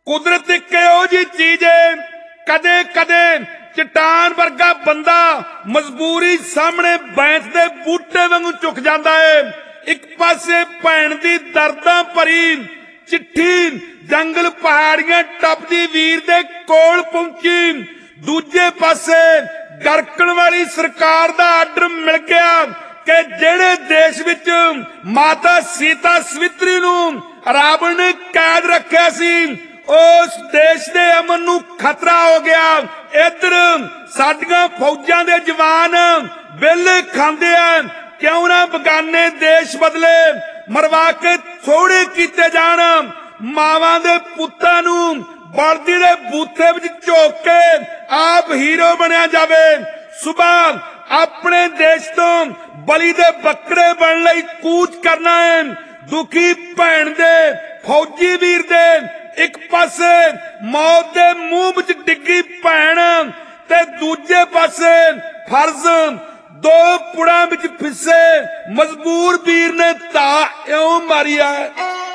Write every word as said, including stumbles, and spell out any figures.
कुदरत एक इहो जी चीज है, कदे कदे चट्टान वर्गा बंदा मजबूरी सामने बैंस दे बूटे वांगू झुक जाता है। एक पासे भैन दी दर्दां भरी चिट्ठी जंगल पहाड़ियां टपदी वीर दे कोल पहुंची, दूजे पासे गरकण वाली सरकार दा आर्डर मिल गया कि जेड़े देश विच माता सीता सवित्री नूं रावण ने कैद रखिया सी, उस देश दे अमन नूं खतरा हो गया। इधर साडियां फौजां दे जवान वेले खांदे आ, क्यों ना बगाने देश बदले मरवा के थोड़े कीते जाण। मावां दे पुत्तां नूं बलदी दे बूथे विच झोक के आप हीरो बनिया जावे। सुबह अपने देश तो बली दे बकरे बन लई कूच करना है। दुखी भैन दे फौजी वीर दे एक पासे मौत दे मुंह विच डिग्गी भैन ते दूजे पासे फर्ज दो पुड़ा विच फिसे मजबूर वीर ने ता इउं मारिया।